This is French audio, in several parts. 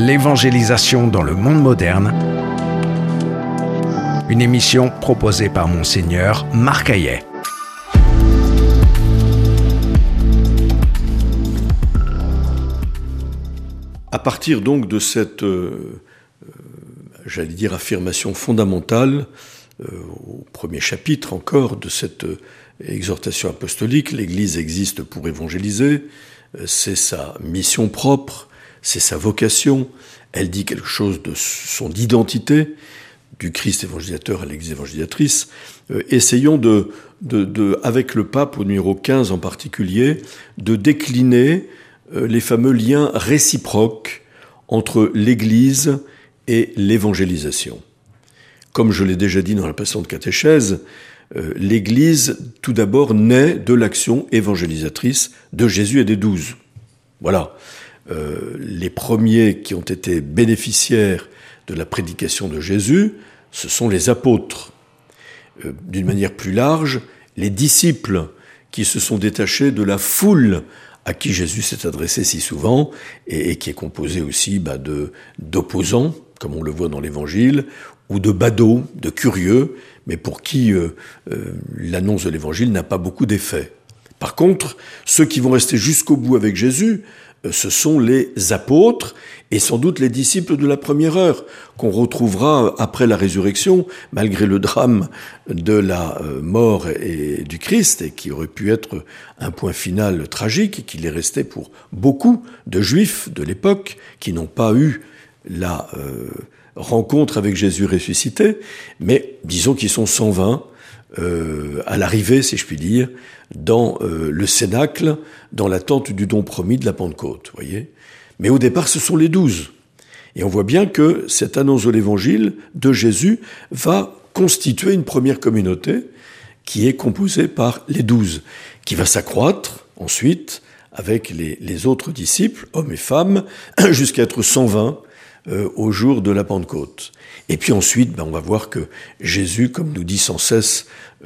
L'évangélisation dans le monde moderne, une émission proposée par Monseigneur Marc Hayet. À partir donc de cette, affirmation fondamentale, au premier chapitre encore de cette exhortation apostolique, l'Église existe pour évangéliser, c'est sa mission propre, c'est sa vocation, elle dit quelque chose de son identité, du Christ évangélisateur à l'Église évangélisatrice. Essayons avec le pape au numéro 15 en particulier, de décliner les fameux liens réciproques entre l'Église et l'évangélisation. Comme je l'ai déjà dit dans la précédente catéchèse, l'Église, tout d'abord, naît de l'action évangélisatrice de Jésus et des 12. Voilà. Les premiers qui ont été bénéficiaires de la prédication de Jésus, ce sont les apôtres. D'une manière plus large, les disciples qui se sont détachés de la foule à qui Jésus s'est adressé si souvent, et qui est composée aussi d'opposants, comme on le voit dans l'Évangile, ou de badauds, de curieux, mais pour qui l'annonce de l'Évangile n'a pas beaucoup d'effet. Par contre, ceux qui vont rester jusqu'au bout avec Jésus, ce sont les apôtres et sans doute les disciples de la première heure, qu'on retrouvera après la résurrection, malgré le drame de la mort et du Christ, et qui aurait pu être un point final tragique, et qu'il est resté pour beaucoup de Juifs de l'époque qui n'ont pas eu la rencontre avec Jésus ressuscité, mais disons qu'ils sont 120 à l'arrivée, si je puis dire, dans le cénacle, dans l'attente du don promis de la Pentecôte, voyez. Mais au départ, ce sont les 12. Et on voit bien que cette annonce de l'Évangile de Jésus va constituer une première communauté qui est composée par les 12, qui va s'accroître ensuite avec les autres disciples, hommes et femmes, jusqu'à être 120 au jour de la Pentecôte. Et puis ensuite, on va voir que Jésus, comme nous dit sans cesse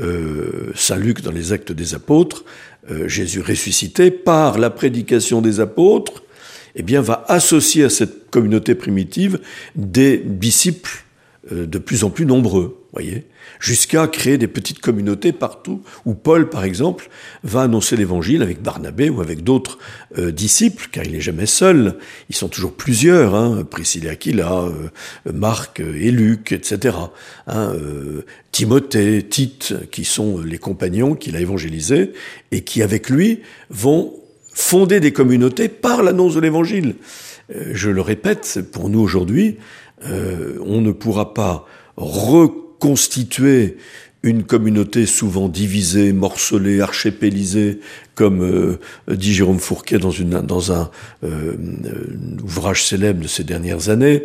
Saint Luc dans les Actes des Apôtres, Jésus ressuscité, par la prédication des apôtres, va associer à cette communauté primitive des disciples de plus en plus nombreux, voyez, jusqu'à créer des petites communautés partout, où Paul, par exemple, va annoncer l'Évangile avec Barnabé ou avec d'autres disciples, car il n'est jamais seul, ils sont toujours plusieurs, Priscille et Aquila, Marc et Luc, etc., Timothée, Tite, qui sont les compagnons qu'il a évangélisés, et qui, avec lui, vont fonder des communautés par l'annonce de l'Évangile. Je le répète, pour nous aujourd'hui, on ne pourra pas reconstituer une communauté souvent divisée, morcelée, archipélisée, comme dit Jérôme Fourquet dans un ouvrage célèbre de ces dernières années,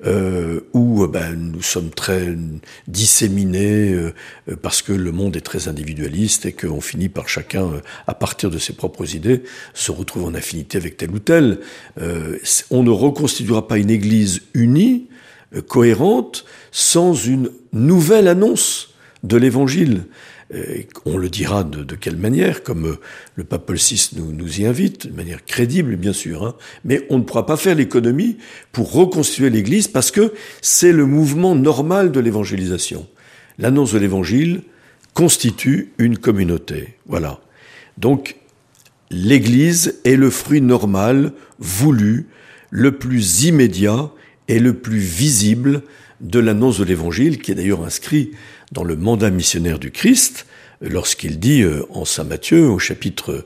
où nous sommes très disséminés parce que le monde est très individualiste et qu'on finit par chacun, à partir de ses propres idées, se retrouver en affinité avec tel ou tel. On ne reconstituera pas une église unie, cohérente, sans une nouvelle annonce de l'Évangile. On le dira de quelle manière, comme le pape Paul VI nous y invite, de manière crédible bien sûr, mais on ne pourra pas faire l'économie pour reconstituer l'Église parce que c'est le mouvement normal de l'évangélisation. L'annonce de l'Évangile constitue une communauté. Voilà. Donc, l'Église est le fruit normal, voulu, le plus immédiat et le plus visible de l'annonce de l'Évangile, qui est d'ailleurs inscrit dans le mandat missionnaire du Christ, lorsqu'il dit en Saint Matthieu, au chapitre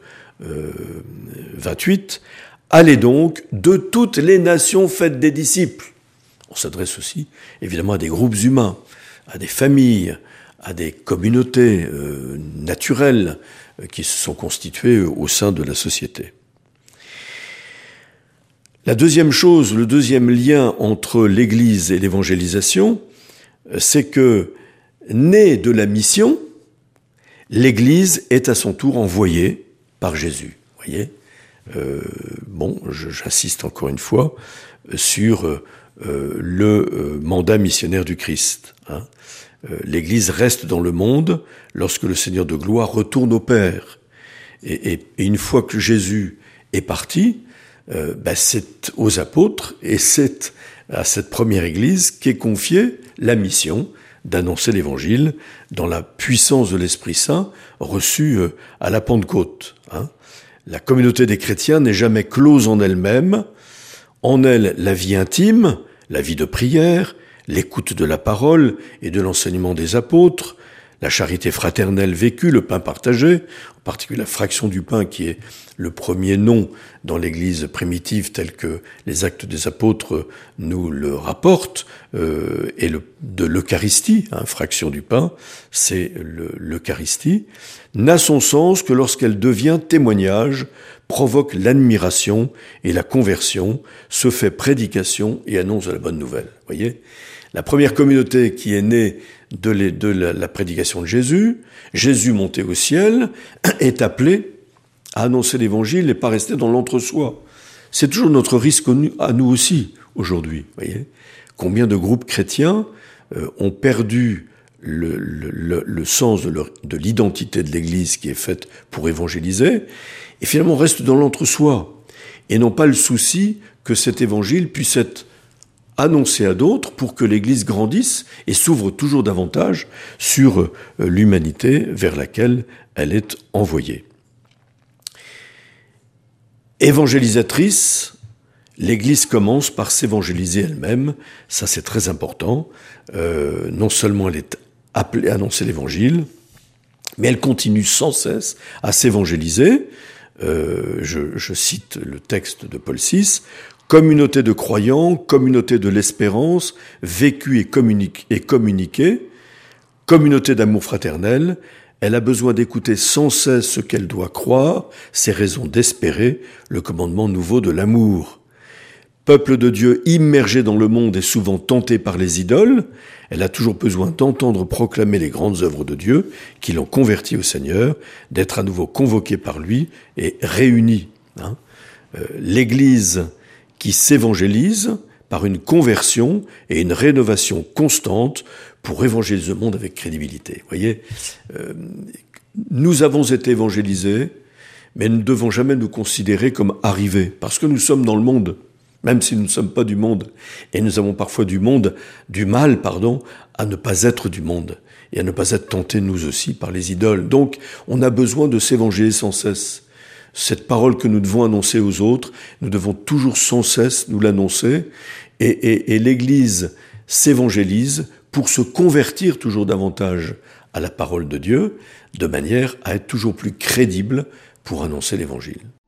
28, « Allez donc, de toutes les nations faites des disciples ». On s'adresse aussi, évidemment, à des groupes humains, à des familles, à des communautés naturelles qui se sont constituées au sein de la société. La deuxième chose, le deuxième lien entre l'Église et l'évangélisation, c'est que, née de la mission, l'Église est à son tour envoyée par Jésus. Voyez, j'insiste encore une fois sur le mandat missionnaire du Christ. L'Église reste dans le monde lorsque le Seigneur de gloire retourne au Père. Et une fois que Jésus est parti, c'est aux apôtres et c'est à cette première Église qu'est confiée la mission d'annoncer l'Évangile dans la puissance de l'Esprit Saint reçue à la Pentecôte. La communauté des chrétiens n'est jamais close en elle-même. En elle, la vie intime, la vie de prière, l'écoute de la parole et de l'enseignement des apôtres, la charité fraternelle vécue, le pain partagé, en particulier la fraction du pain qui est le premier nom dans l'Église primitive tel que les Actes des Apôtres nous le rapportent, et de l'Eucharistie, fraction du pain, c'est l'Eucharistie, n'a son sens que lorsqu'elle devient témoignage, provoque l'admiration et la conversion, se fait prédication et annonce la bonne nouvelle. Voyez, la première communauté qui est née de la prédication de Jésus, Jésus monté au ciel, est appelé à annoncer l'Évangile et pas rester dans l'entre-soi. C'est toujours notre risque à nous aussi aujourd'hui. Voyez, combien de groupes chrétiens ont perdu le sens de l'identité de l'Église qui est faite pour évangéliser, et finalement restent dans l'entre-soi, et n'ont pas le souci que cet évangile puisse être annoncé à d'autres pour que l'Église grandisse et s'ouvre toujours davantage sur l'humanité vers laquelle elle est envoyée. Évangélisatrice, l'Église commence par s'évangéliser elle-même, ça c'est très important. Non seulement elle est appelée à annoncer l'Évangile, mais elle continue sans cesse à s'évangéliser. Je cite le texte de Paul VI, « Communauté de croyants, communauté de l'espérance, vécue et communiquée, communauté d'amour fraternel, elle a besoin d'écouter sans cesse ce qu'elle doit croire, ses raisons d'espérer, le commandement nouveau de l'amour. Peuple de Dieu immergé dans le monde et souvent tenté par les idoles, elle a toujours besoin d'entendre proclamer les grandes œuvres de Dieu qui l'ont convertie au Seigneur, d'être à nouveau convoquée par lui et réunie. L'Église qui s'évangélise par une conversion et une rénovation constante pour évangéliser le monde avec crédibilité. Vous voyez, nous avons été évangélisés, mais nous ne devons jamais nous considérer comme arrivés, parce que nous sommes dans le monde, même si nous ne sommes pas du monde. Et nous avons parfois du mal, à ne pas être du monde, et à ne pas être tentés, nous aussi, par les idoles. Donc, on a besoin de s'évangéliser sans cesse. Cette parole que nous devons annoncer aux autres, nous devons toujours sans cesse nous l'annoncer, et l'Église s'évangélise pour se convertir toujours davantage à la parole de Dieu, de manière à être toujours plus crédible pour annoncer l'Évangile.